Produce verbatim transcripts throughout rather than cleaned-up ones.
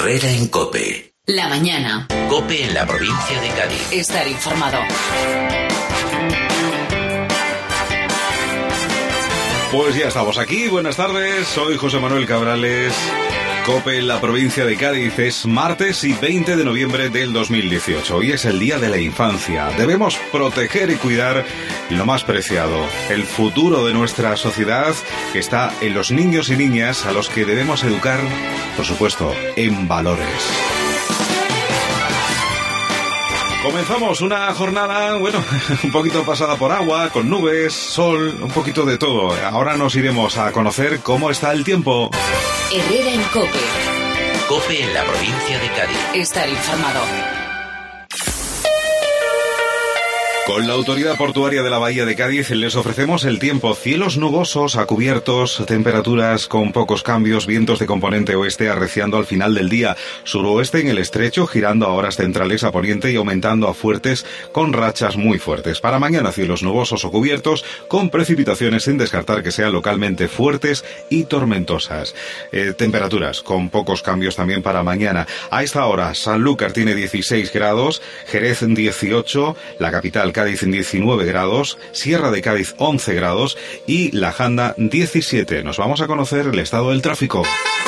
Herrera en COPE. La mañana. COPE en la provincia de Cádiz. Estar informado. Pues ya estamos aquí. Buenas tardes. Soy José Manuel Cabrales. COPE en la provincia de Cádiz. Es martes y veinte de noviembre del dos mil dieciocho. Hoy es el Día de la Infancia. Debemos proteger y cuidar lo más preciado, el futuro de nuestra sociedad, que está en los niños y niñas a los que debemos educar, por supuesto, en valores. Comenzamos una jornada, bueno, un poquito pasada por agua, con nubes, sol, un poquito de todo. Ahora nos iremos a conocer cómo está el tiempo. Herrera en COPE. COPE en la provincia de Cádiz. Estar informado. Con la Autoridad Portuaria de la Bahía de Cádiz les ofrecemos el tiempo: cielos nubosos a cubiertos, temperaturas con pocos cambios, vientos de componente oeste arreciando al final del día, suroeste en el estrecho, girando a horas centrales a poniente y aumentando a fuertes con rachas muy fuertes. Para mañana, cielos nubosos o cubiertos, con precipitaciones sin descartar que sean localmente fuertes y tormentosas. Eh, temperaturas con pocos cambios también para mañana. A esta hora, Sanlúcar tiene dieciséis grados, Jerez dieciocho, la capital Cádiz en diecinueve grados, Sierra de Cádiz once grados y La Janda diecisiete. Nos vamos a conocer el estado del tráfico.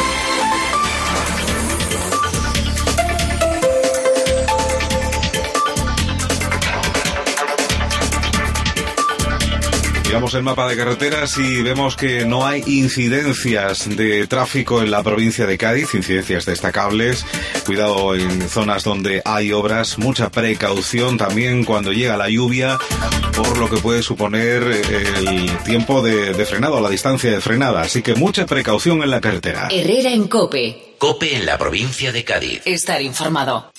Miramos el mapa de carreteras y vemos que no hay incidencias de tráfico en la provincia de Cádiz, incidencias destacables. Cuidado en zonas donde hay obras, mucha precaución también cuando llega la lluvia, por lo que puede suponer el tiempo de, de frenado o la distancia de frenada. Así que mucha precaución en la carretera. Herrera en COPE. COPE en la provincia de Cádiz. Estar informado.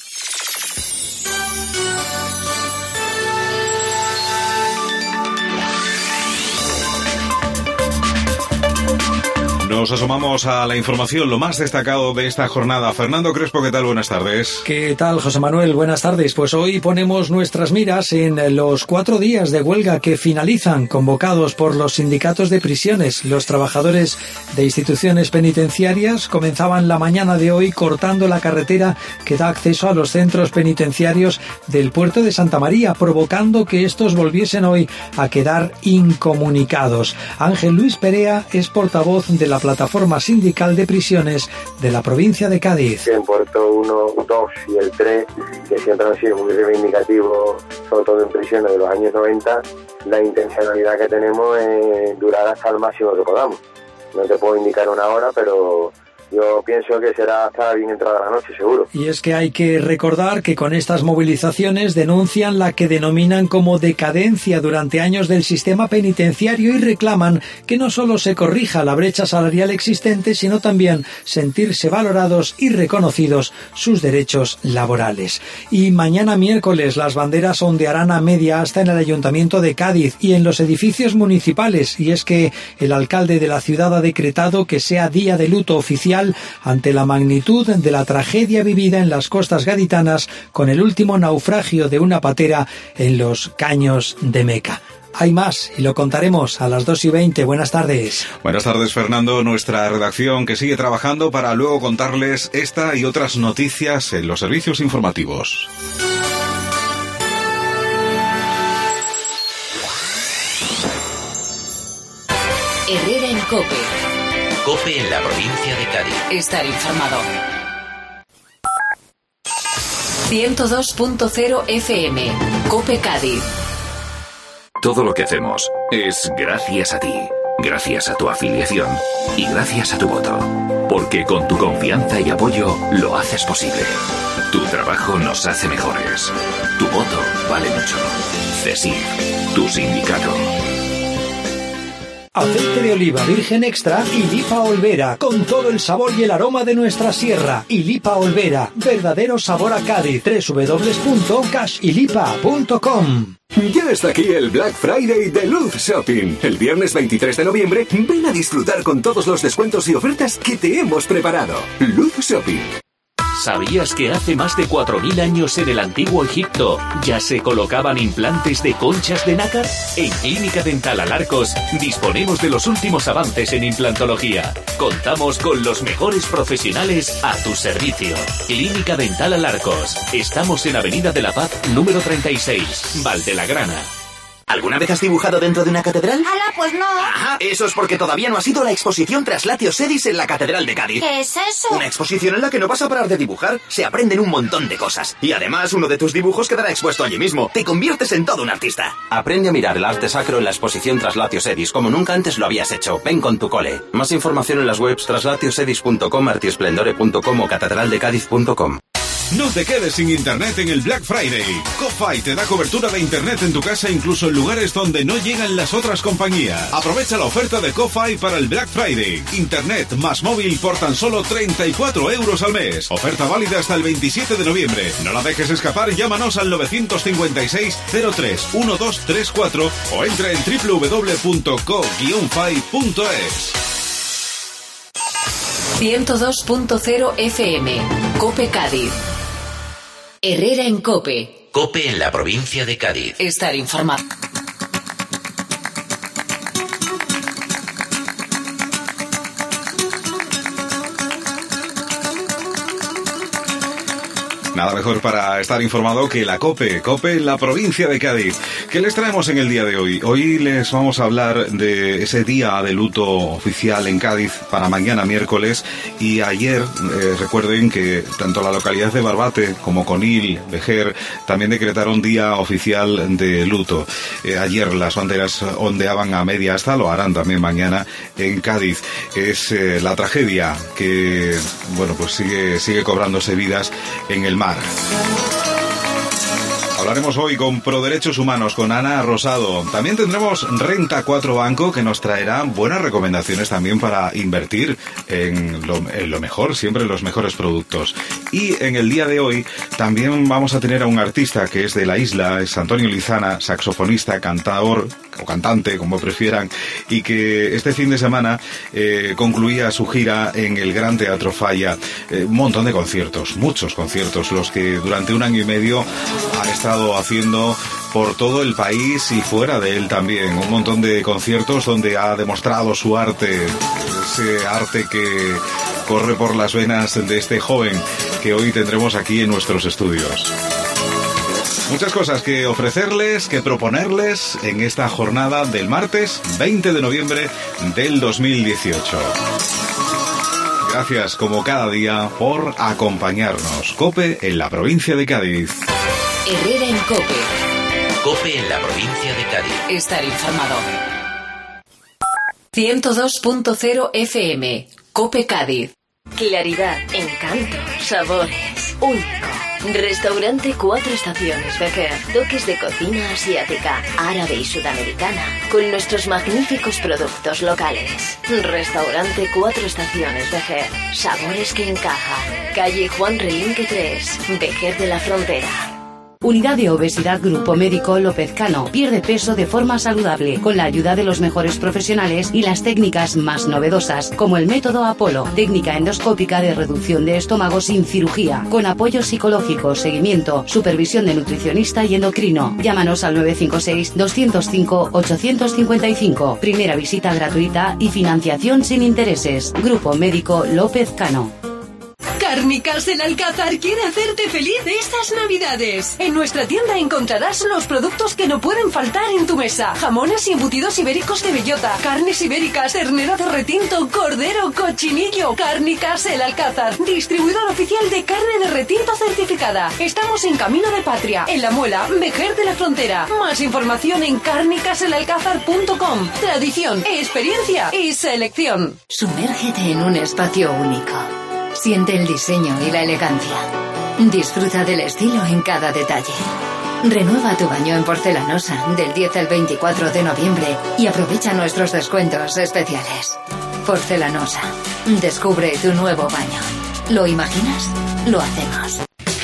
Nos asomamos a la información, lo más destacado de esta jornada. Fernando Crespo, ¿qué tal? Buenas tardes. ¿Qué tal, José Manuel? Buenas tardes. Pues hoy ponemos nuestras miras en los cuatro días de huelga que finalizan, convocados por los sindicatos de prisiones. Los trabajadores de instituciones penitenciarias comenzaban la mañana de hoy cortando la carretera que da acceso a los centros penitenciarios del puerto de Santa María, provocando que estos volviesen hoy a quedar incomunicados. Ángel Luis Perea es portavoz de la plataforma sindical de prisiones de la provincia de Cádiz. En Puerto uno, dos y el tres, que siempre han sido muy reivindicativos, sobre todo en prisiones de los años noventa, la intencionalidad que tenemos es durar hasta el máximo que podamos. No te puedo indicar una hora, pero yo pienso que será hasta bien entrada la noche, seguro. Y es que hay que recordar que con estas movilizaciones denuncian la que denominan como decadencia durante años del sistema penitenciario y reclaman que no solo se corrija la brecha salarial existente, sino también sentirse valorados y reconocidos sus derechos laborales. Y mañana miércoles las banderas ondearán a media asta en el Ayuntamiento de Cádiz y en los edificios municipales, y es que el alcalde de la ciudad ha decretado que sea día de luto oficial ante la magnitud de la tragedia vivida en las costas gaditanas con el último naufragio de una patera en los Caños de Meca. Hay más y lo contaremos a las dos y veinte. Buenas tardes. Buenas tardes, Fernando. Nuestra redacción que sigue trabajando para luego contarles esta y otras noticias en los servicios informativos. Herrera en COPE. COPE en la provincia de Cádiz. Estar informado. ciento dos punto cero F M. COPE Cádiz. Todo lo que hacemos es gracias a ti, gracias a tu afiliación y gracias a tu voto. Porque con tu confianza y apoyo lo haces posible. Tu trabajo nos hace mejores. Tu voto vale mucho. CESIF, tu sindicato. Aceite de oliva virgen extra y Lipa Olvera, con todo el sabor y el aroma de nuestra sierra. Y Lipa Olvera, verdadero sabor a Cádiz. doble u doble u doble u punto cash y lipa punto com. Ya está aquí el Black Friday de Luz Shopping. El viernes veintitrés de noviembre, ven a disfrutar con todos los descuentos y ofertas que te hemos preparado. Luz Shopping. ¿Sabías que hace más de cuatro mil años en el antiguo Egipto ya se colocaban implantes de conchas de nácar? En Clínica Dental Alarcos disponemos de los últimos avances en implantología. Contamos con los mejores profesionales a tu servicio. Clínica Dental Alarcos. Estamos en Avenida de la Paz, número treinta y seis, Valdelagrana. ¿Alguna vez has dibujado dentro de una catedral? ¡Hala, pues no! Ajá, eso es porque todavía no has ido a la exposición Traslatio Sedis en la Catedral de Cádiz. ¿Qué es eso? Una exposición en la que no vas a parar de dibujar. Se aprenden un montón de cosas. Y además, uno de tus dibujos quedará expuesto allí mismo. Te conviertes en todo un artista. Aprende a mirar el arte sacro en la exposición Traslatio Sedis, como nunca antes lo habías hecho. Ven con tu cole. Más información en las webs traslatiosedis punto com, artiesplendore punto com o catedraldecadiz punto com. No te quedes sin internet en el Black Friday. Ko-Fi te da cobertura de internet en tu casa incluso en lugares donde no llegan las otras compañías. Aprovecha la oferta de Ko-Fi para el Black Friday. Internet más móvil por tan solo treinta y cuatro euros al mes. Oferta válida hasta el veintisiete de noviembre. No la dejes escapar, llámanos al nueve cinco seis, cero tres, uno dos tres cuatro o entra en doble u doble u doble u punto co guion fi punto es. ciento dos punto cero F M. COPE Cádiz. Herrera en COPE. COPE en la provincia de Cádiz. Estar informado. Nada mejor para estar informado que la COPE, COPE en la provincia de Cádiz. ¿Qué les traemos en el día de hoy? Hoy les vamos a hablar de ese día de luto oficial en Cádiz para mañana miércoles, y ayer eh, recuerden que tanto la localidad de Barbate como Conil, Vejer, también decretaron día oficial de luto. Eh, ayer las banderas ondeaban a media asta, lo harán también mañana en Cádiz. Es eh, la tragedia que, bueno, pues sigue, sigue cobrándose vidas en el mar. Hablaremos hoy con Proderechos Humanos, con Ana Rosado. También tendremos Renta cuatro Banco, que nos traerá buenas recomendaciones también para invertir en lo, en lo mejor, siempre en los mejores productos. Y en el día de hoy también vamos a tener a un artista que es de la isla, es Antonio Lizana, saxofonista, cantador o cantante, como prefieran, y que este fin de semana eh, concluía su gira en el Gran Teatro Falla. Eh, un montón de conciertos, muchos conciertos, los que durante un año y medio ha estado haciendo por todo el país y fuera de él también. Un montón de conciertos donde ha demostrado su arte, ese arte que corre por las venas de este joven que hoy tendremos aquí en nuestros estudios. Muchas cosas que ofrecerles, que proponerles en esta jornada del martes veinte de noviembre del dos mil dieciocho. Gracias, como cada día, por acompañarnos. COPE en la provincia de Cádiz. Herrera en COPE. COPE en la provincia de Cádiz. Estar informado. ciento dos punto cero F M. COPE Cádiz. Claridad, encanto, sabores, único. Restaurante Cuatro Estaciones Vejer. Toques de cocina asiática, árabe y sudamericana, con nuestros magníficos productos locales. Restaurante Cuatro Estaciones Vejer. Sabores que encajan. Calle Juan Relinque tres, Vejer de la Frontera. Unidad de Obesidad Grupo Médico López Cano. Pierde peso de forma saludable, con la ayuda de los mejores profesionales y las técnicas más novedosas, como el método Apolo, técnica endoscópica de reducción de estómago sin cirugía, con apoyo psicológico, seguimiento, supervisión de nutricionista y endocrino. Llámanos al nueve cinco seis, dos cero cinco, ocho cinco cinco. Primera visita gratuita y financiación sin intereses. Grupo Médico López Cano. Cárnicas El Alcázar quiere hacerte feliz estas Navidades. En nuestra tienda encontrarás los productos que no pueden faltar en tu mesa. Jamones y embutidos ibéricos de bellota, carnes ibéricas, ternera de retinto, cordero, cochinillo. Cárnicas El Alcázar, distribuidor oficial de carne de retinto certificada. Estamos en Camino de Patria, en La Muela, Vejer de la Frontera. Más información en cárnicas el alcázar punto com. Tradición, experiencia y selección. Sumérgete en un espacio único. Siente el diseño y la elegancia. Disfruta del estilo en cada detalle. Renueva tu baño en porcelanosa del diez al veinticuatro de noviembre y aprovecha nuestros descuentos especiales. Porcelanosa. Descubre tu nuevo baño. ¿Lo imaginas? Lo hacemos.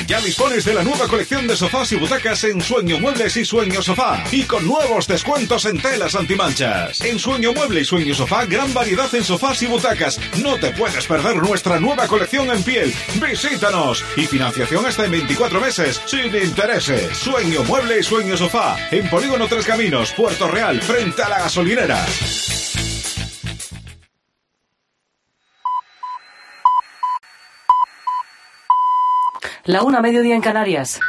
Ya dispones de la nueva colección de sofás y butacas en Sueño Muebles y Sueño Sofá, y con nuevos descuentos en telas antimanchas. En Sueño Mueble y Sueño Sofá, gran variedad en sofás y butacas. No te puedes perder nuestra nueva colección en piel. Visítanos. Y financiación hasta en veinticuatro meses, sin intereses. Sueño Mueble y Sueño Sofá, en Polígono Tres Caminos, Puerto Real, frente a la gasolinera. La una, mediodía en Canarias.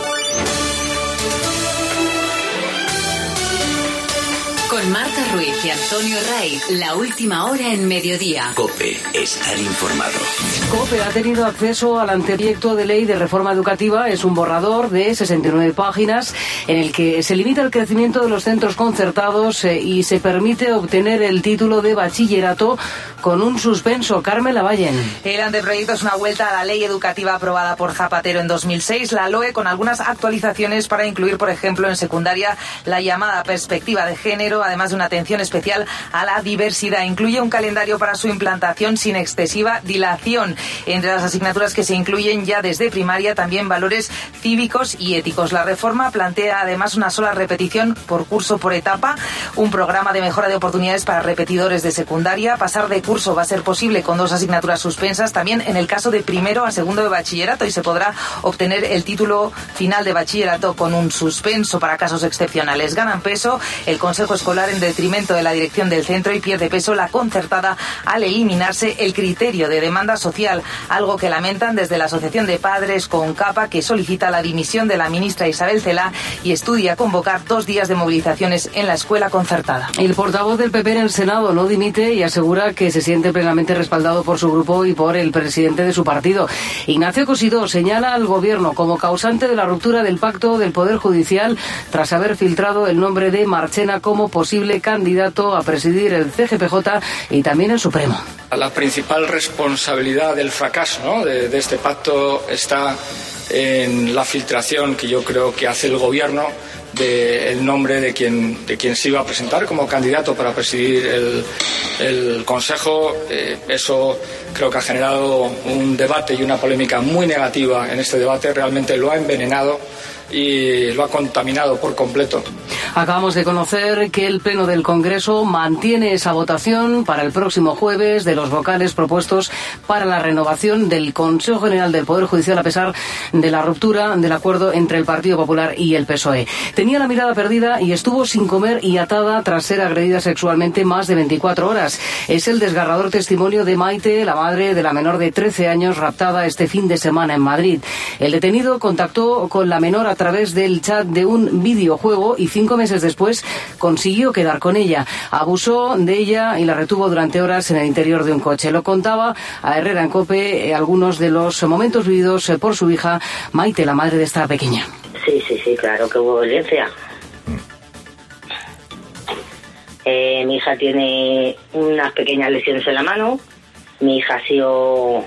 Con Marta Ruiz y Antonio Raiz, la última hora en mediodía. COPE, estar informado. COPE ha tenido acceso al anteproyecto de ley de reforma educativa. Es un borrador de sesenta y nueve páginas en el que se limita el crecimiento de los centros concertados eh, y se permite obtener el título de bachillerato con un suspenso. Carmen Lavallen. El anteproyecto es una vuelta a la ley educativa aprobada por Zapatero en dos mil seis, la LOE, con algunas actualizaciones para incluir, por ejemplo, en secundaria la llamada perspectiva de género, además de una atención especial a la diversidad. Incluye un calendario para su implantación sin excesiva dilación. Entre las asignaturas que se incluyen ya desde primaria, también valores cívicos y éticos. La reforma plantea además una sola repetición por curso por etapa, un programa de mejora de oportunidades para repetidores de secundaria. Pasar de curso va a ser posible con dos asignaturas suspensas, también en el caso de primero a segundo de bachillerato, y se podrá obtener el título final de bachillerato con un suspenso para casos excepcionales. Ganan peso el Consejo Escolar en detrimento de la dirección del centro, y pierde peso la concertada al eliminarse el criterio de demanda social, algo que lamentan desde la Asociación de Padres CONCAPA, que solicita la dimisión de la ministra Isabel Celaá y estudia convocar dos días de movilizaciones en la escuela concertada. El portavoz del P P en el Senado no dimite y asegura que se siente plenamente respaldado por su grupo y por el presidente de su partido. Ignacio Cosidó señala al gobierno como causante de la ruptura del pacto del Poder Judicial tras haber filtrado el nombre de Marchena como posible candidato a presidir el C G P J y también el Supremo. La principal responsabilidad del fracaso, ¿no?, de, de este pacto está en la filtración que yo creo que hace el gobierno del nombre de quien, de quien se iba a presentar como candidato para presidir el, el Consejo. Eh, eso creo que ha generado un debate y una polémica muy negativa en este debate. Realmente lo ha envenenado y lo ha contaminado por completo. Acabamos de conocer que el Pleno del Congreso mantiene esa votación para el próximo jueves de los vocales propuestos para la renovación del Consejo General del Poder Judicial, a pesar de la ruptura del acuerdo entre el Partido Popular y el P S O E. Tenía la mirada perdida y estuvo sin comer y atada tras ser agredida sexualmente más de veinticuatro horas. Es el desgarrador testimonio de Maite, la madre de la menor de trece años raptada este fin de semana en Madrid. El detenido contactó con la menor a través del chat de un videojuego y cinco meses después consiguió quedar con ella. Abusó de ella y la retuvo durante horas en el interior de un coche. Lo contaba a Herrera en COPE eh, algunos de los momentos vividos eh, por su hija Maite, la madre de esta pequeña. Sí, sí, sí, claro que hubo violencia. Eh, mi hija tiene unas pequeñas lesiones en la mano. Mi hija ha sido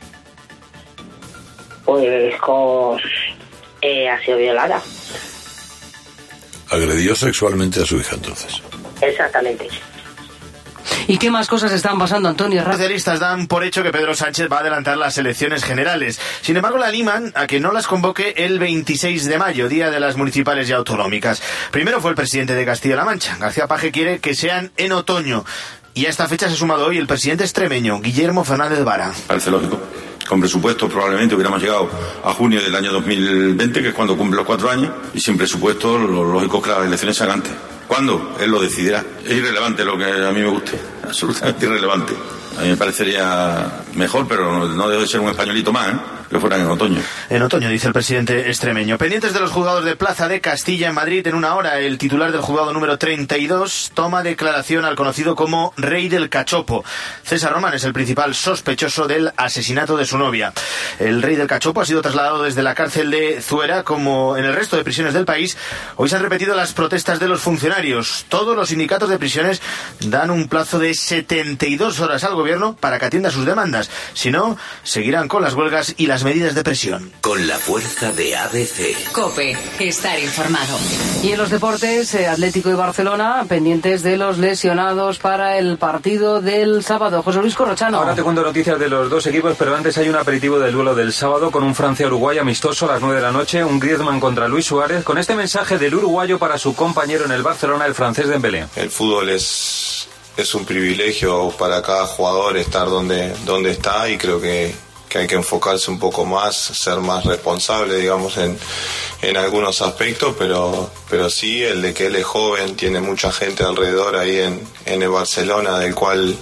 pues con Eh, ha sido violada. Agredió sexualmente a su hija, entonces. Exactamente. ¿Y qué más cosas están pasando, Antonio? Los socialistas dan por hecho que Pedro Sánchez va a adelantar las elecciones generales. Sin embargo, la animan a que no las convoque el veintiséis de mayo, día de las municipales y autonómicas. Primero fue el presidente de Castilla-La Mancha. García Paje quiere que sean en otoño. Y a esta fecha se ha sumado hoy el presidente extremeño, Guillermo Fernández Vara. Parece lógico. Con presupuesto probablemente hubiéramos llegado a junio del año dos mil veinte, que es cuando cumple los cuatro años, y sin presupuesto lo lógico es que las elecciones se hagan antes. ¿Cuándo? Él lo decidirá. Es irrelevante lo que a mí me guste, absolutamente irrelevante. A mí me parecería mejor, pero no debe ser un españolito más, ¿eh? Que fueran en otoño. En otoño, dice el presidente extremeño. Pendientes de los juzgados de Plaza de Castilla en Madrid, en una hora, el titular del juzgado número treinta y dos toma declaración al conocido como Rey del Cachopo. César Román es el principal sospechoso del asesinato de su novia. El Rey del Cachopo ha sido trasladado desde la cárcel de Zuera. Como en el resto de prisiones del país, hoy se han repetido las protestas de los funcionarios. Todos los sindicatos de prisiones dan un plazo de setenta y dos horas al gobierno para que atienda sus demandas. Si no, seguirán con las huelgas y las las medidas de presión. Con la fuerza de A B C. COPE, estar informado. Y en los deportes, eh, Atlético y Barcelona, pendientes de los lesionados para el partido del sábado. José Luis Corrochano. Ahora te cuento noticias de los dos equipos, pero antes hay un aperitivo del duelo del sábado con un Francia-Uruguay amistoso a las nueve de la noche, un Griezmann contra Luis Suárez, con este mensaje del uruguayo para su compañero en el Barcelona, el francés Dembélé. El fútbol es, es un privilegio para cada jugador estar donde, donde está, y creo que, que hay que enfocarse un poco más, ser más responsable, digamos, en, en algunos aspectos, pero, pero sí, el de que él es joven, tiene mucha gente alrededor ahí en, en el Barcelona, del cual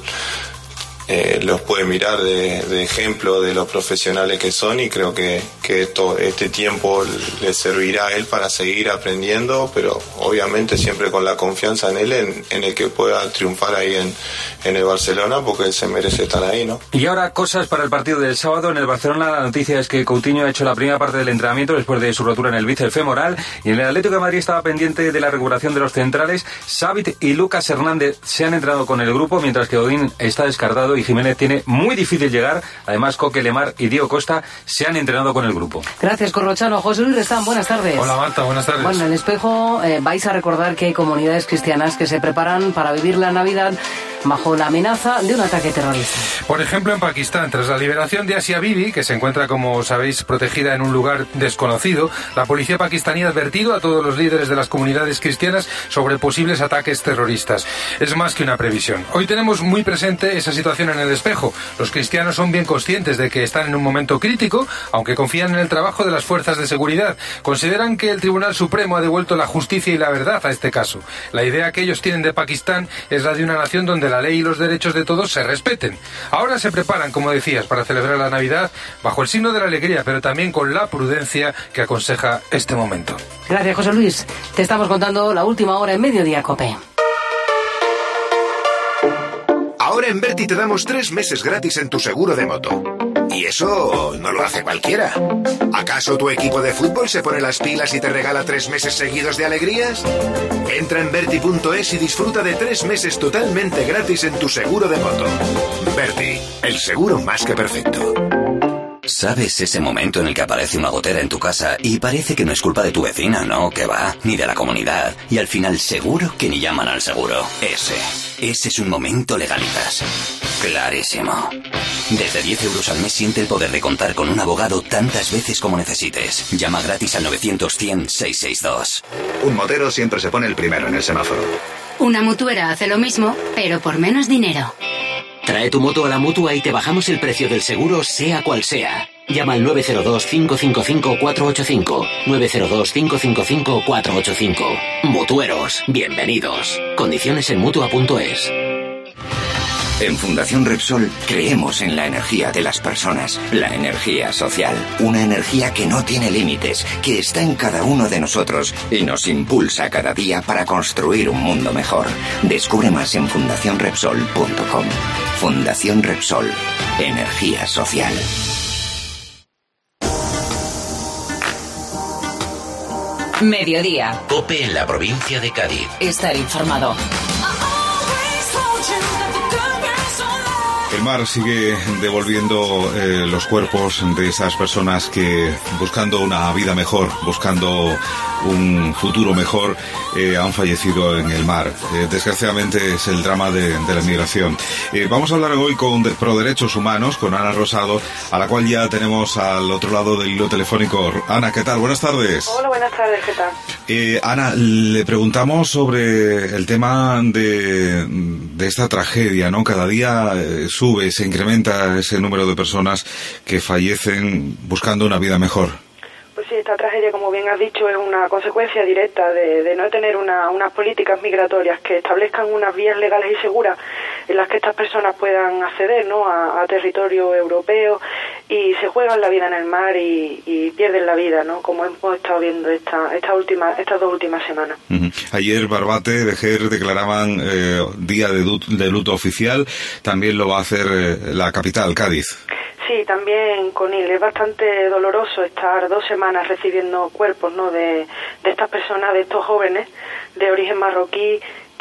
Eh, los puede mirar de, de ejemplo de los profesionales que son, y creo que, que esto, este tiempo le servirá a él para seguir aprendiendo, pero obviamente siempre con la confianza en él, en, en el que pueda triunfar ahí en, en el Barcelona, porque él se merece estar ahí, ¿no? Y ahora cosas para el partido del sábado. En el Barcelona la noticia es que Coutinho ha hecho la primera parte del entrenamiento después de su rotura en el bíceps femoral, y en el Atlético de Madrid estaba pendiente de la recuperación de los centrales. Xavi y Lucas Hernández se han entrenado con el grupo, mientras que Godín está descartado y Jiménez tiene muy difícil llegar. Además, Coque, Lemar y Diego Costa se han entrenado con el grupo. Gracias, Corrochano. José Luis Restán, buenas tardes. Hola, Marta, buenas tardes. Bueno, en el Espejo eh, vais a recordar que hay comunidades cristianas que se preparan para vivir la Navidad bajo la amenaza de un ataque terrorista. Por ejemplo, en Pakistán, tras la liberación de Asia Bibi, que se encuentra, como sabéis, protegida en un lugar desconocido, la policía pakistaní ha advertido a todos los líderes de las comunidades cristianas sobre posibles ataques terroristas. Es más que una previsión. Hoy tenemos muy presente esa situación en el Espejo. Los cristianos son bien conscientes de que están en un momento crítico, aunque confían en el trabajo de las fuerzas de seguridad. Consideran que el Tribunal Supremo ha devuelto la justicia y la verdad a este caso. La idea que ellos tienen de Pakistán es la de una nación donde la ley y los derechos de todos se respeten. Ahora se preparan, como decías, para celebrar la Navidad bajo el signo de la alegría, pero también con la prudencia que aconseja este momento. Gracias, José Luis. Te estamos contando la última hora en Mediodía COPE. Ahora en Berti te damos tres meses gratis en tu seguro de moto. Y eso no lo hace cualquiera. ¿Acaso tu equipo de fútbol se pone las pilas y te regala tres meses seguidos de alegrías? Entra en Berti punto es y disfruta de tres meses totalmente gratis en tu seguro de moto. Berti, el seguro más que perfecto. ¿Sabes ese momento en el que aparece una gotera en tu casa y parece que no es culpa de tu vecina, no? Que va, ni de la comunidad, y al final seguro que ni llaman al seguro? Ese, ese es un momento Legalitas. Clarísimo. Desde diez euros al mes siente el poder de contar con un abogado tantas veces como necesites. Llama gratis al novecientos cien seiscientos sesenta y dos. Un motero siempre se pone el primero en el semáforo. Una mutuera hace lo mismo, pero por menos dinero. Trae tu moto a la Mutua y te bajamos el precio del seguro, sea cual sea. Llama al nueve cero dos, cinco cinco cinco, cuatro ocho cinco. nueve cero dos, cinco cinco cinco, cuatro ocho cinco. Mutueros, bienvenidos. Condiciones en Mutua punto es. En Fundación Repsol creemos en la energía de las personas, la energía social, una energía que no tiene límites, que está en cada uno de nosotros y nos impulsa cada día para construir un mundo mejor. Descubre más en fundación repsol punto com. Fundación Repsol, energía social. Mediodía. COPE en la provincia de Cádiz. Estar informado. El mar sigue devolviendo eh, los cuerpos de esas personas que, buscando una vida mejor, buscando un futuro mejor, eh, han fallecido en el mar. Eh, desgraciadamente es el drama de, de la migración. Eh, vamos a hablar hoy con de, Pro Derechos Humanos, con Ana Rosado, a la cual ya tenemos al otro lado del hilo telefónico. Ana, ¿qué tal? Buenas tardes. Hola, buenas tardes, ¿qué tal? Eh, Ana, le preguntamos sobre el tema de, de esta tragedia, ¿no? Cada día eh, sube, se incrementa ese número de personas que fallecen buscando una vida mejor. Pues sí, esta tragedia, como bien has dicho, es una consecuencia directa de, de no tener una, unas políticas migratorias que establezcan unas vías legales y seguras en las que estas personas puedan acceder, ¿no?, a, a territorio europeo, y se juegan la vida en el mar y, y pierden la vida, ¿no?, como hemos estado viendo esta, esta última, estas dos últimas semanas. Uh-huh. Ayer Barbate, Vejer declaraban eh, día de, de luto oficial. También lo va a hacer eh, la capital, Cádiz. Sí, también con él. Es bastante doloroso estar dos semanas recibiendo cuerpos, ¿no?, de, de estas personas, de estos jóvenes de origen marroquí,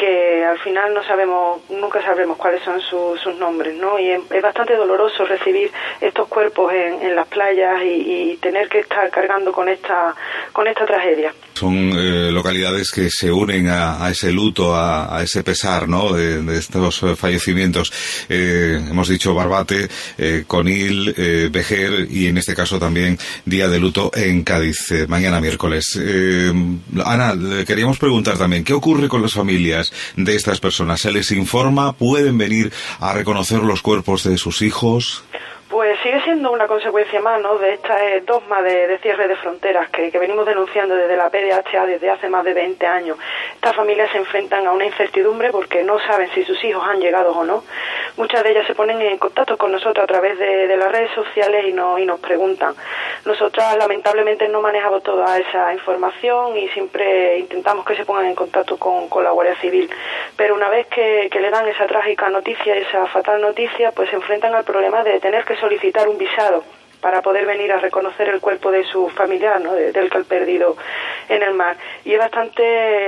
que al final no sabemos, nunca sabremos cuáles son su, sus nombres, ¿no? Y es, es bastante doloroso recibir estos cuerpos en, en las playas y, y tener que estar cargando con esta con esta tragedia. Son eh, localidades que se unen a, a ese luto, a, a ese pesar, ¿no?, de, de estos eh, fallecimientos. Eh, hemos dicho Barbate, eh, Conil, eh, Vejer y en este caso también día de luto en Cádiz, eh, mañana miércoles. Eh, Ana, le queríamos preguntar también, ¿qué ocurre con las familias de estas personas? ¿Se les informa? ¿Pueden venir a reconocer los cuerpos de sus hijos? Pues sigue siendo una consecuencia más, ¿no?, de esta eh, dogma de, de cierre de fronteras que, que venimos denunciando desde la P D H A desde hace más de veinte años. Estas familias se enfrentan a una incertidumbre porque no saben si sus hijos han llegado o no. Muchas de ellas se ponen en contacto con nosotros a través de, de las redes sociales y, no, y nos preguntan. Nosotras lamentablemente no manejamos toda esa información y siempre intentamos que se pongan en contacto con, con la Guardia Civil. Pero una vez que, que le dan esa trágica noticia, esa fatal noticia, pues se enfrentan al problema de tener que solicitar un visado para poder venir a reconocer el cuerpo de su familiar, ¿no?, de, del que han perdido en el mar. Y es bastante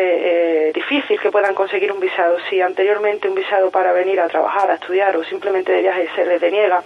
eh, difícil que puedan conseguir un visado. Si anteriormente un visado para venir a trabajar, a estudiar o simplemente de viaje se les deniega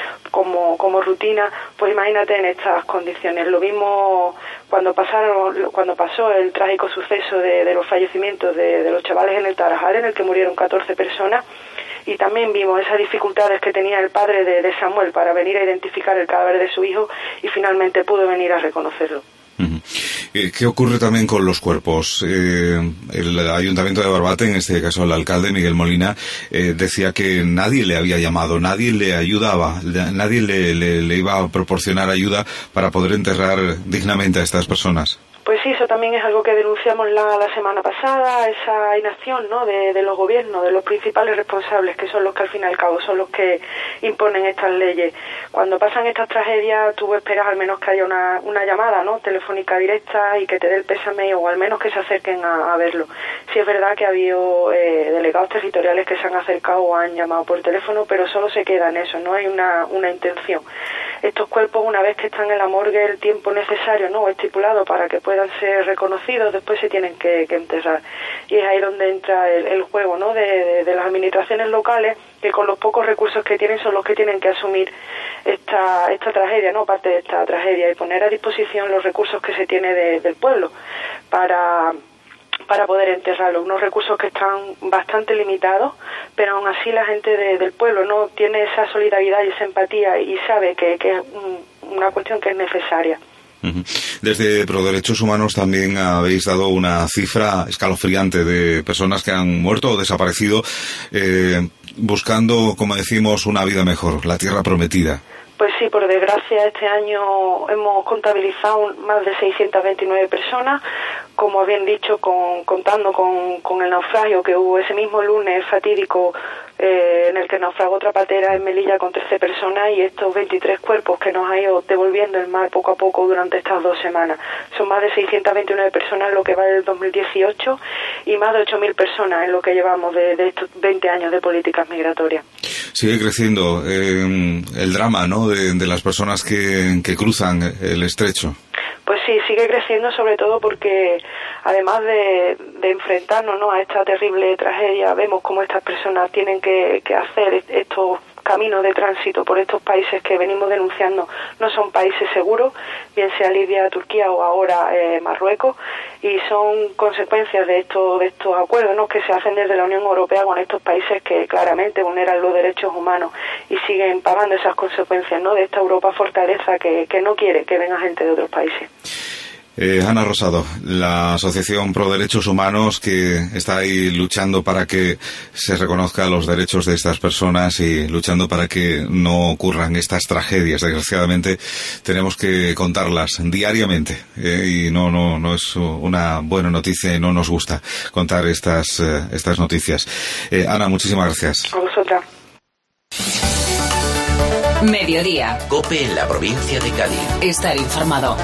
como, como rutina, pues imagínate en estas condiciones. Lo mismo cuando pasaron, cuando pasó el trágico suceso de, de los fallecimientos de, de los chavales en el Tarajal, en el que murieron catorce personas, y también vimos esas dificultades que tenía el padre de, de Samuel para venir a identificar el cadáver de su hijo y finalmente pudo venir a reconocerlo. Uh-huh. ¿Qué ocurre también con los cuerpos? Eh, el Ayuntamiento de Barbate, en este caso el alcalde Miguel Molina, eh, decía que nadie le había llamado, nadie le ayudaba, nadie le, le, le iba a proporcionar ayuda para poder enterrar dignamente a estas personas. Pues sí, eso también es algo que denunciamos la, la semana pasada, esa inacción, ¿no?, de, de los gobiernos, de los principales responsables, que son los que al fin y al cabo son los que imponen estas leyes. Cuando pasan estas tragedias, tú esperas al menos que haya una, una llamada, ¿no?, telefónica directa y que te dé el pésame o al menos que se acerquen a, a verlo. Sí es verdad que ha habido eh, delegados territoriales que se han acercado o han llamado por teléfono, pero solo se queda en eso, no hay una, una intención. Estos cuerpos, una vez que están en la morgue el tiempo necesario, ¿no?, estipulado para que puedan ser reconocidos, después se tienen que, que enterrar. Y es ahí donde entra el, el juego, ¿no?, de, de, de las administraciones locales, que con los pocos recursos que tienen son los que tienen que asumir esta, esta tragedia, ¿no?, parte de esta tragedia, y poner a disposición los recursos que se tiene de, del pueblo para... para poder enterrarlo, unos recursos que están bastante limitados, pero aún así la gente de, del pueblo no tiene esa solidaridad y esa empatía y sabe que, que es una cuestión que es necesaria. Desde Proderechos Humanos también habéis dado una cifra escalofriante de personas que han muerto o desaparecido eh, buscando, como decimos, una vida mejor, la tierra prometida. Pues sí, por desgracia este año hemos contabilizado más de seiscientas veintinueve personas, como bien dicho, con, contando con, con el naufragio que hubo ese mismo lunes fatídico eh, en el que naufragó otra patera en Melilla con trece personas y estos veintitrés cuerpos que nos ha ido devolviendo el mar poco a poco durante estas dos semanas. Son más de seiscientas veintinueve personas en lo que va del dos mil dieciocho y más de ocho mil personas en lo que llevamos de, de estos veinte años de políticas migratorias. Sigue creciendo eh, el drama, ¿no?, de, de las personas que, que cruzan el estrecho. Pues sí, sigue creciendo sobre todo porque además de, de enfrentarnos, ¿no?, a esta terrible tragedia, vemos cómo estas personas tienen que, que hacer estos caminos de tránsito por estos países que venimos denunciando no son países seguros, bien sea Libia, Turquía o ahora eh, Marruecos, y son consecuencias de estos de estos acuerdos, ¿no?, que se hacen desde la Unión Europea con estos países que claramente vulneran los derechos humanos y siguen pagando esas consecuencias, ¿no?, de esta Europa fortaleza que, que no quiere que venga gente de otros países. Eh, Ana Rosado, la Asociación Pro Derechos Humanos que está ahí luchando para que se reconozcan los derechos de estas personas y luchando para que no ocurran estas tragedias. Desgraciadamente tenemos que contarlas diariamente eh, y no no no es una buena noticia y no nos gusta contar estas eh, estas noticias. Eh, Ana, muchísimas gracias. A vosotras. Mediodía. COPE en la provincia de Cádiz. Estar informado.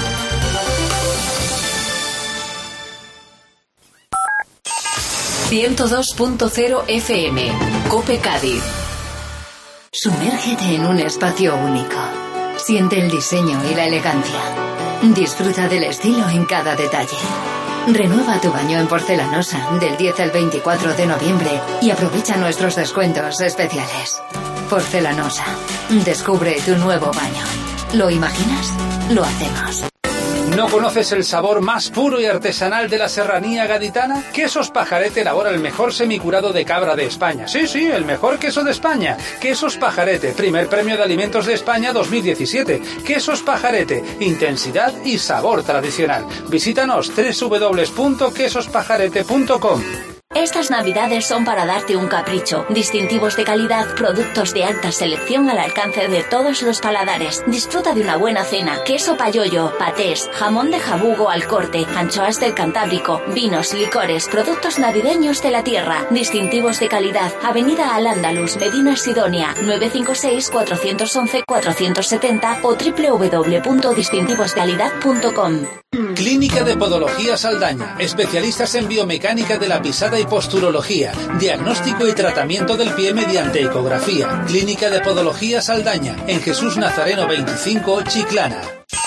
ciento dos punto cero F M, COPE Cádiz. Sumérgete en un espacio único. Siente el diseño y la elegancia. Disfruta del estilo en cada detalle. Renueva tu baño en porcelanosa del diez al veinticuatro de noviembre y aprovecha nuestros descuentos especiales. Porcelanosa. Descubre tu nuevo baño. ¿Lo imaginas? Lo hacemos. ¿No conoces el sabor más puro y artesanal de la serranía gaditana? Quesos Pajarete elabora el mejor semicurado de cabra de España. Sí, sí, el mejor queso de España. Quesos Pajarete, primer premio de alimentos de España dos mil diecisiete. Quesos Pajarete, intensidad y sabor tradicional. Visítanos doble u doble u doble u punto quesos pajarete punto com. Estas navidades son para darte un capricho. Distintivos de calidad, productos de alta selección al alcance de todos los paladares. Disfruta de una buena cena. Queso payollo, patés, jamón de jabugo al corte, anchoas del Cantábrico, vinos, licores, productos navideños de la tierra. Distintivos de calidad. Avenida Al-Ándalus, Medina Sidonia, nueve cinco seis, cuatro uno uno, cuatro siete cero o doble u doble u doble u punto distintivos de calidad punto com. Clínica de Podología Saldaña. Especialistas en biomecánica de la pisada y posturología. Diagnóstico y tratamiento del pie mediante ecografía. Clínica de Podología Saldaña. En Jesús Nazareno veinticinco, Chiclana.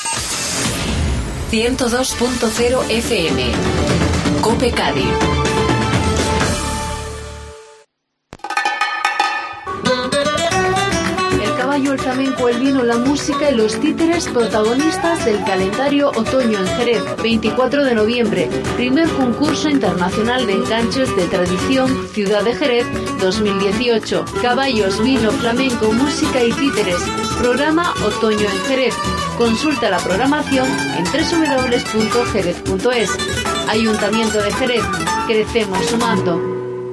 ciento dos punto cero F M. COPE Cádiz. El flamenco, el vino, la música y los títeres protagonistas del calendario Otoño en Jerez, veinticuatro de noviembre, primer concurso internacional de enganches de tradición Ciudad de Jerez dos mil dieciocho, caballos, vino, flamenco, música y títeres, programa Otoño en Jerez. Consulta la programación en doble u doble u doble u punto jerez punto es. Ayuntamiento de Jerez, crecemos sumando.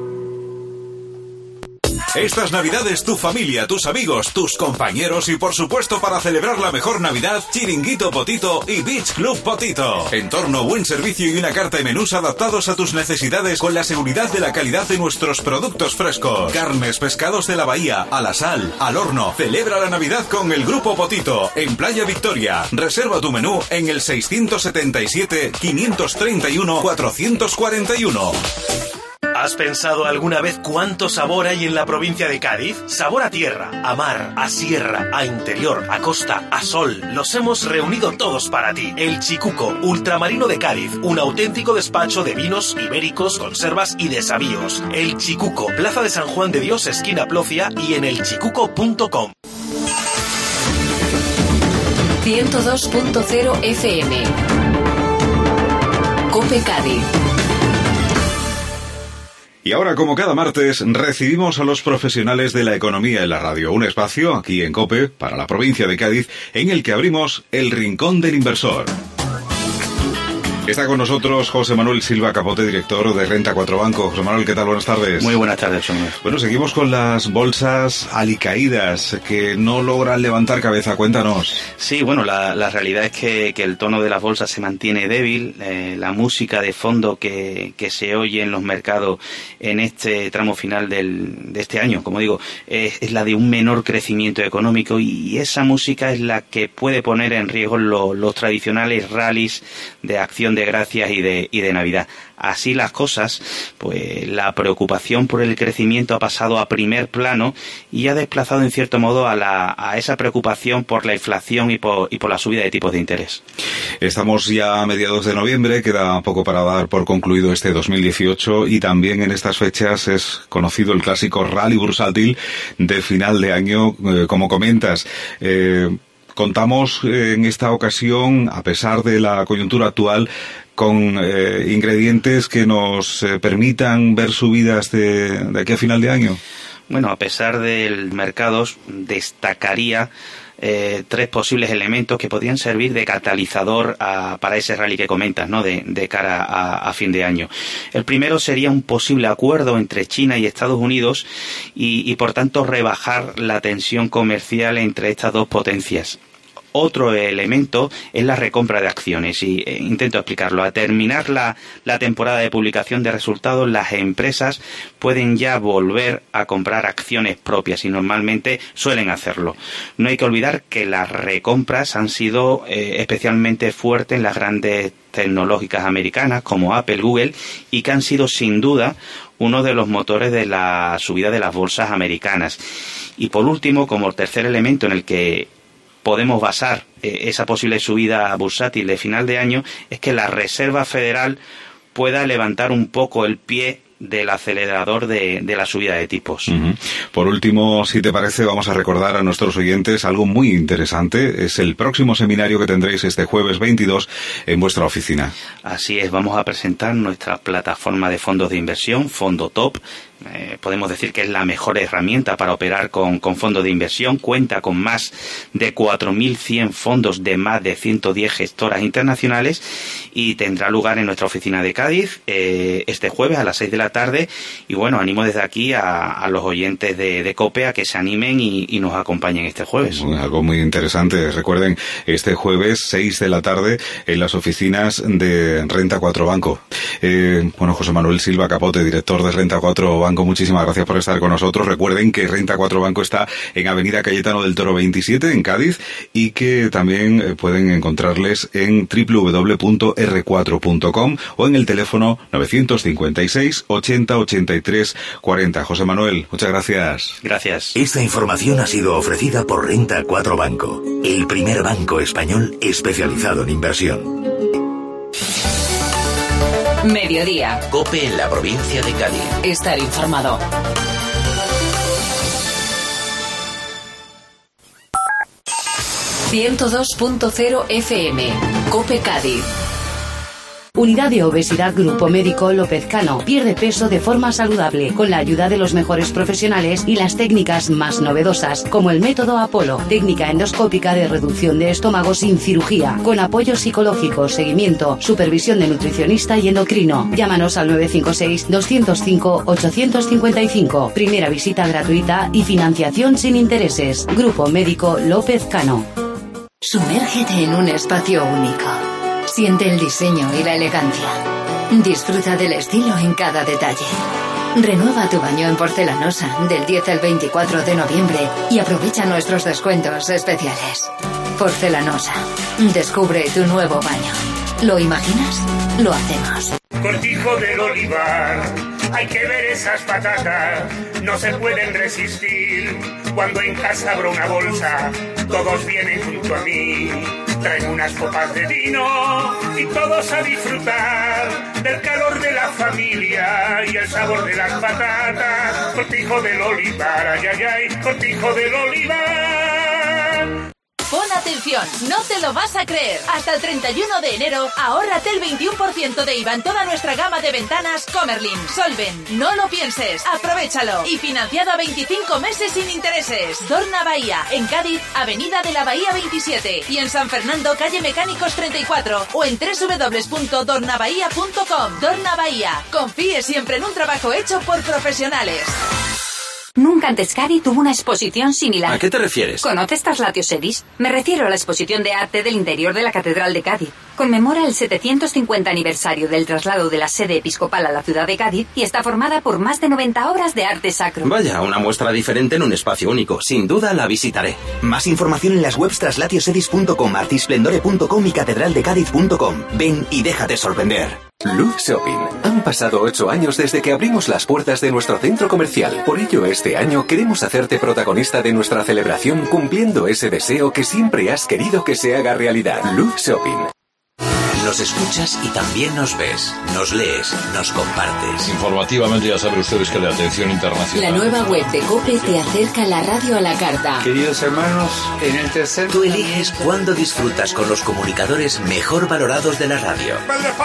Estas Navidades tu familia, tus amigos, tus compañeros y por supuesto para celebrar la mejor Navidad, Chiringuito Potito y Beach Club Potito. Entorno, buen servicio y una carta de menús adaptados a tus necesidades con la seguridad de la calidad de nuestros productos frescos. Carnes, pescados de la bahía, a la sal, al horno. Celebra la Navidad con el Grupo Potito en Playa Victoria. Reserva tu menú en el seiscientos setenta y siete, quinientos treinta y uno, cuatrocientos cuarenta y uno. ¿Has pensado alguna vez cuánto sabor hay en la provincia de Cádiz? Sabor a tierra, a mar, a sierra, a interior, a costa, a sol. Los hemos reunido todos para ti. El Chicuco, ultramarino de Cádiz. Un auténtico despacho de vinos ibéricos, conservas y desavíos. El Chicuco, Plaza de San Juan de Dios, esquina Plocia y en el chicuco punto com. ciento dos punto cero F M. COPE Cádiz. Y ahora, como cada martes, recibimos a los profesionales de la economía en la radio. Un espacio aquí en COPE, para la provincia de Cádiz, en el que abrimos el Rincón del Inversor. Está con nosotros José Manuel Silva Capote, director de Renta cuatro Banco. José Manuel, ¿qué tal? Buenas tardes. Muy buenas tardes, señor. Bueno, seguimos con las bolsas alicaídas que no logran levantar cabeza. Cuéntanos. Sí, bueno, la, la realidad es que, que el tono de las bolsas se mantiene débil. Eh, la música de fondo que, que se oye en los mercados en este tramo final del, de este año, como digo, es, es la de un menor crecimiento económico y esa música es la que puede poner en riesgo lo, los tradicionales rallies de acción de gracias y de, y de Navidad. Así las cosas, pues la preocupación por el crecimiento ha pasado a primer plano y ha desplazado en cierto modo a, la, a esa preocupación por la inflación y por, y por la subida de tipos de interés. Estamos ya a mediados de noviembre, queda poco para dar por concluido este dos mil dieciocho y también en estas fechas es conocido el clásico rally bursátil de final de año, eh, como comentas. Eh, Contamos eh, en esta ocasión, a pesar de la coyuntura actual, con eh, ingredientes que nos eh, permitan ver subidas de, de aquí a final de año. Bueno, a pesar del mercado, destacaría eh, tres posibles elementos que podrían servir de catalizador a, para ese rally que comentas, ¿no? De, de cara a, a fin de año. El primero sería un posible acuerdo entre China y Estados Unidos y, y por tanto rebajar la tensión comercial entre estas dos potencias. Otro elemento es la recompra de acciones y eh, intento explicarlo. A terminar la, la temporada de publicación de resultados, las empresas pueden ya volver a comprar acciones propias y normalmente suelen hacerlo. No hay que olvidar que las recompras han sido eh, especialmente fuertes en las grandes tecnológicas americanas como Apple, Google y que han sido sin duda uno de los motores de la subida de las bolsas americanas. Y por último, como tercer elemento en el que podemos basar eh, esa posible subida bursátil de final de año, es que la Reserva Federal pueda levantar un poco el pie del acelerador de, de la subida de tipos. Uh-huh. Por último, si te parece, vamos a recordar a nuestros oyentes algo muy interesante. Es el próximo seminario que tendréis este jueves veintidós en vuestra oficina. Así es, vamos a presentar nuestra plataforma de fondos de inversión, Fondo Top. Eh, podemos decir que es la mejor herramienta para operar con, con fondos de inversión. Cuenta con más de cuatro mil cien fondos de más de ciento diez gestoras internacionales y tendrá lugar en nuestra oficina de Cádiz eh, este jueves a las seis de la tarde. Y bueno, animo desde aquí a, a los oyentes de, de COPE a que se animen y, y nos acompañen este jueves. Algo muy interesante. Recuerden, este jueves seis de la tarde en las oficinas de Renta cuatro Banco. Eh, bueno, José Manuel Silva Capote, director de Renta cuatro Banco, muchísimas gracias por estar con nosotros. Recuerden que Renta cuatro Banco está en Avenida Cayetano del Toro veintisiete, en Cádiz, y que también pueden encontrarles en doble u doble u doble u punto erre cuatro punto com o en el teléfono novecientos cincuenta y seis, ochenta, ochenta y tres, cuarenta. José Manuel, muchas gracias. Gracias. Esta información ha sido ofrecida por Renta cuatro Banco, el primer banco español especializado en inversión. Mediodía. COPE en la provincia de Cádiz. Estar informado. ciento dos punto cero F M. COPE Cádiz. Unidad de Obesidad Grupo Médico López Cano. Pierde peso de forma saludable con la ayuda de los mejores profesionales y las técnicas más novedosas, como el método Apolo, técnica endoscópica de reducción de estómago sin cirugía, con apoyo psicológico, seguimiento, supervisión de nutricionista y endocrino. Llámanos al nueve cinco seis, dos cero cinco, ocho cinco cinco. Primera visita gratuita y financiación sin intereses. Grupo Médico López Cano. Sumérgete en un espacio único. Siente el diseño y la elegancia. Disfruta del estilo en cada detalle. Renueva tu baño en porcelanosa del diez al veinticuatro de noviembre y aprovecha nuestros descuentos especiales. Porcelanosa. Descubre tu nuevo baño. ¿Lo imaginas? Lo hacemos. Cortijo del Olivar, hay que ver esas patatas, no se pueden resistir. Cuando en casa abro una bolsa, todos vienen junto a mí. Traen unas copas de vino y todos a disfrutar del calor de la familia y el sabor de las patatas. Cortijo del Olivar, ay, ay, ay, Cortijo del Olivar. Pon atención, no te lo vas a creer. Hasta el treinta y uno de enero, ahórrate el veintiuno por ciento de I V A en toda nuestra gama de ventanas Comerlin, Solven. No lo pienses, aprovechalo. Y financiado a veinticinco meses sin intereses. Dorna Bahía, en Cádiz, Avenida de la Bahía veintisiete. Y en San Fernando, calle Mecánicos treinta y cuatro. O en doble u doble u doble u punto dorna bahía punto com. Dorna Bahía, confíe siempre en un trabajo hecho por profesionales. Nunca antes Cádiz tuvo una exposición similar. ¿A qué te refieres? ¿Conoces Traslatio Sedis? Me refiero a la exposición de arte del interior de la Catedral de Cádiz. Conmemora el setecientos cincuenta aniversario del traslado de la sede episcopal a la ciudad de Cádiz y está formada por más de noventa obras de arte sacro. Vaya, una muestra diferente en un espacio único. Sin duda la visitaré. Más información en las webs traslatiosedis punto com, artisplendore punto com y catedraldecadiz punto com. Ven y déjate sorprender. Luz Shopping. Han pasado ocho años desde que abrimos las puertas de nuestro centro comercial. Por ello, este año queremos hacerte protagonista de nuestra celebración cumpliendo ese deseo que siempre has querido que se haga realidad. Luz Shopping. Nos escuchas y también nos ves, nos lees, nos compartes. Informativamente ya saben ustedes que la atención internacional... La nueva web de COPE te acerca la radio a la carta. Queridos hermanos, en el tercer... Tú eliges cuándo disfrutas con los comunicadores mejor valorados de la radio.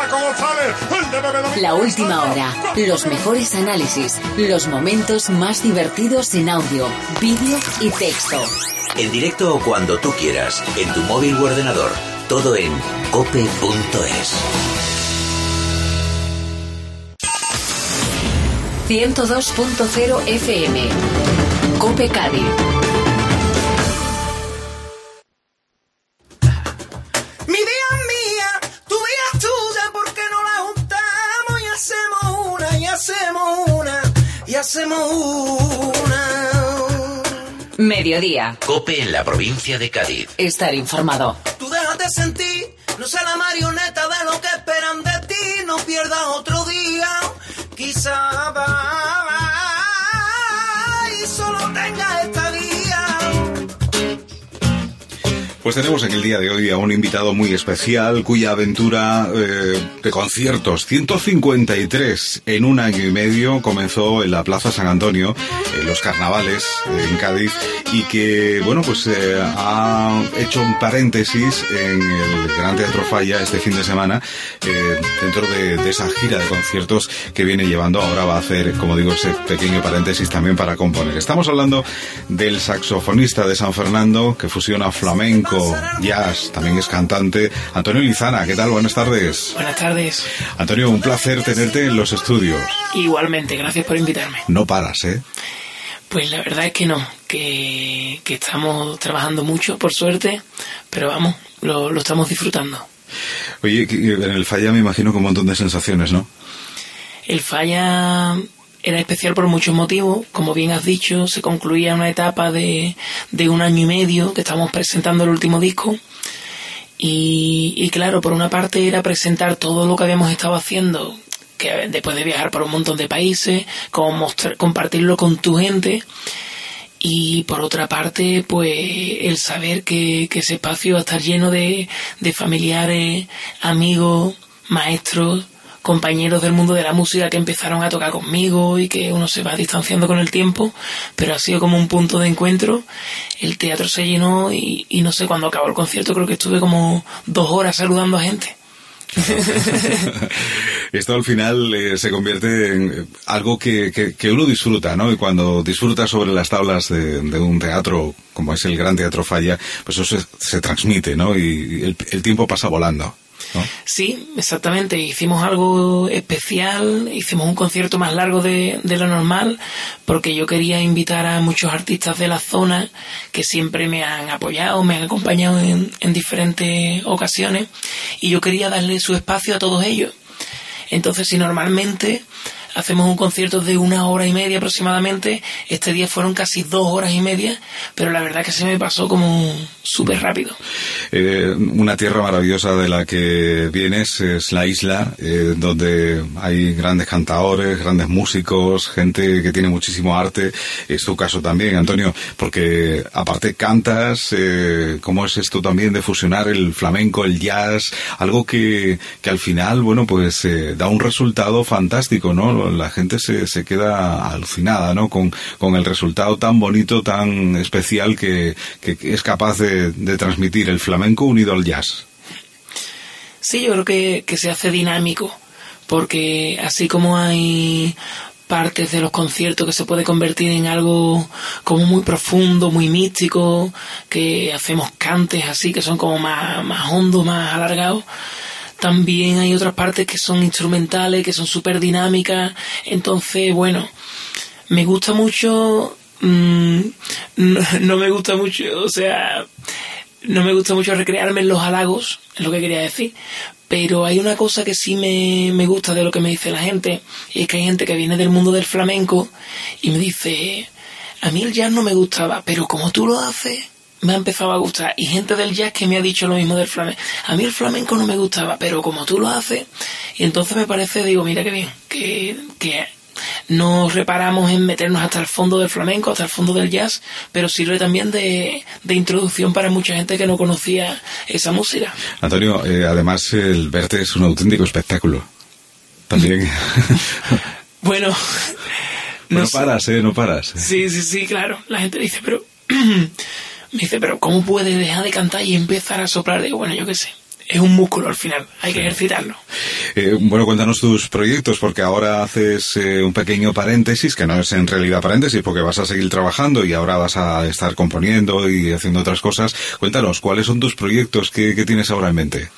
La última hora, los mejores análisis, los momentos más divertidos en audio, vídeo y texto. En directo o cuando tú quieras, en tu móvil u ordenador. Todo en cope punto es. ciento dos punto cero F M. COPE Cádiz. Mi vida mía, tu vida tuya, ¿por qué no la juntamos y hacemos una, y hacemos una, y hacemos una? Mediodía. COPE en la provincia de Cádiz. Estar informado. Tú déjate sentir, no seas la marioneta de lo que esperan de ti, no pierdas otro día, quizá va, y solo tengas esta vía. Pues tenemos en el día de hoy a un invitado muy especial cuya aventura eh, de conciertos, ciento cincuenta y tres en un año y medio, comenzó en la Plaza San Antonio, en los carnavales eh, en Cádiz, y que, bueno, pues eh, ha hecho un paréntesis en el Gran Teatro Falla este fin de semana, eh, dentro de, de esa gira de conciertos que viene llevando. Ahora va a hacer, como digo, ese pequeño paréntesis también para componer. Estamos hablando del saxofonista de San Fernando, que fusiona flamenco, jazz, también es cantante, Antonio Lizana. ¿Qué tal? Buenas tardes. Buenas tardes. Antonio, un placer tenerte en los estudios. Igualmente, gracias por invitarme. No paras, ¿eh? Pues la verdad es que no, que, que estamos trabajando mucho, por suerte, pero vamos, lo, lo estamos disfrutando. Oye, en el Falla me imagino con un montón de sensaciones, ¿no? El Falla era especial por muchos motivos. Como bien has dicho, se concluía una etapa de, de un año y medio que estábamos presentando el último disco. Y, y claro, por una parte era presentar todo lo que habíamos estado haciendo, que después de viajar por un montón de países, como mostrar, compartirlo con tu gente. Y por otra parte, pues el saber que, que ese espacio va a estar lleno de, de familiares, amigos, maestros, compañeros del mundo de la música que empezaron a tocar conmigo y que uno se va distanciando con el tiempo, pero ha sido como un punto de encuentro. El teatro se llenó y, y no sé, cuando acabó el concierto creo que estuve como dos horas saludando a gente. Esto al final eh, se convierte en algo que, que, que uno disfruta, ¿no? Y cuando disfruta sobre las tablas de, de un teatro como es el Gran Teatro Falla, pues eso se, se transmite, ¿no? Y el, el tiempo pasa volando, ¿no? Sí, exactamente. Hicimos algo especial, hicimos un concierto más largo de, de lo normal, porque yo quería invitar a muchos artistas de la zona que siempre me han apoyado, me han acompañado en, en diferentes ocasiones, y yo quería darle su espacio a todos ellos. Entonces, si normalmente hacemos un concierto de una hora y media aproximadamente, este día fueron casi dos horas y media, pero la verdad que se me pasó como súper rápido. Eh, una tierra maravillosa de la que vienes es la isla, eh, donde hay grandes cantadores, grandes músicos, gente que tiene muchísimo arte. Es tu caso también, Antonio, porque aparte cantas, eh, ¿cómo es esto también de fusionar el flamenco, el jazz? Algo que, que al final, bueno, pues eh, da un resultado fantástico, ¿no? La gente se, se queda alucinada, ¿no? Con, con el resultado tan bonito, tan especial que, que, que es capaz de, de transmitir el flamenco unido al jazz. Sí, yo creo que, que se hace dinámico, porque así como hay partes de los conciertos que se puede convertir en algo como muy profundo, muy místico, que hacemos cantes así que son como más, más hondos, más alargados, también hay otras partes que son instrumentales, que son súper dinámicas. Entonces, bueno, me gusta mucho, mmm, no, no me gusta mucho, o sea, no me gusta mucho recrearme en los halagos, es lo que quería decir. Pero hay una cosa que sí me, me gusta de lo que me dice la gente, y es que hay gente que viene del mundo del flamenco y me dice, a mí el jazz no me gustaba, pero como tú lo haces, me ha empezado a gustar. Y gente del jazz que me ha dicho lo mismo del flamenco. A mí el flamenco no me gustaba, pero como tú lo haces. Y entonces me parece, digo, mira qué bien, que, que no reparamos en meternos hasta el fondo del flamenco, hasta el fondo del jazz, pero sirve también de, de introducción para mucha gente que no conocía esa música. Antonio, eh, además el verte es un auténtico espectáculo. También. Bueno, no, no paras, ¿eh? No paras. ¿eh? Sí, sí, sí, claro. La gente dice, pero... Me dice, pero ¿cómo puedes dejar de cantar y empezar a soplar? Digo, bueno, yo qué sé. Es un músculo al final, hay que ejercitarlo. Eh, bueno, cuéntanos tus proyectos, porque ahora haces eh, un pequeño paréntesis, que no es en realidad paréntesis, porque vas a seguir trabajando y ahora vas a estar componiendo y haciendo otras cosas. Cuéntanos, ¿cuáles son tus proyectos? ¿Qué, qué tienes ahora en mente?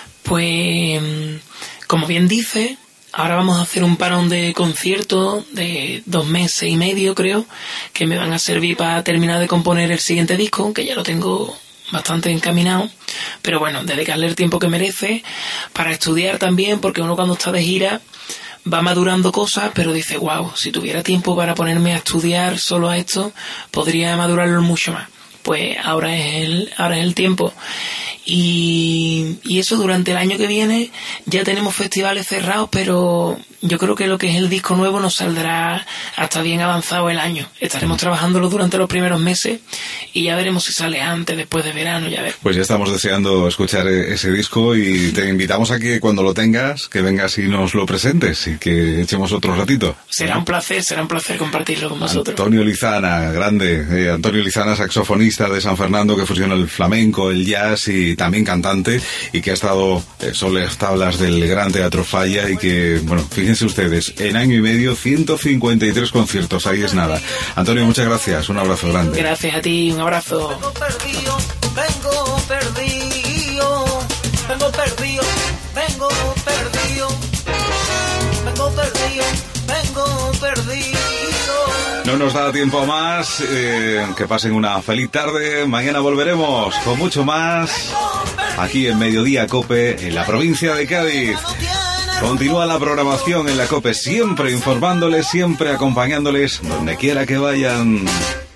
Pues, como bien dice, ahora vamos a hacer un parón de conciertos de dos meses y medio, creo, que me van a servir para terminar de componer el siguiente disco, que ya lo tengo bastante encaminado, pero bueno, dedicarle el tiempo que merece, para estudiar también, porque uno cuando está de gira va madurando cosas, pero dice, wow, si tuviera tiempo para ponerme a estudiar solo a esto, podría madurarlo mucho más. Pues ahora es el, ahora es el tiempo. Y, y eso durante el año que viene ya tenemos festivales cerrados, pero yo creo que lo que es el disco nuevo nos saldrá hasta bien avanzado el año. Estaremos trabajándolo durante los primeros meses y ya veremos si sale antes, después de verano, ya ver. Pues ya estamos deseando escuchar ese disco y te invitamos a que cuando lo tengas, que vengas y nos lo presentes y que echemos otro ratito. Será un placer, será un placer compartirlo con vosotros. Antonio Lizana, grande. Eh, Antonio Lizana, saxofonista de San Fernando, que fusiona el flamenco, el jazz y también cantante, y que ha estado eh, sobre las tablas del Gran Teatro Falla y que, bueno, fíjense ustedes, en año y medio, ciento cincuenta y tres conciertos, ahí es nada. Antonio, muchas gracias, un abrazo grande. Gracias a ti, un abrazo. Vengo perdido, vengo perdido, vengo perdido, vengo perdido, vengo perdido, vengo perdido. No nos da tiempo más, eh, que pasen una feliz tarde, mañana volveremos con mucho más, aquí en Mediodía COPE, en la provincia de Cádiz. Continúa la programación en la COPE, siempre informándoles, siempre acompañándoles, donde quiera que vayan.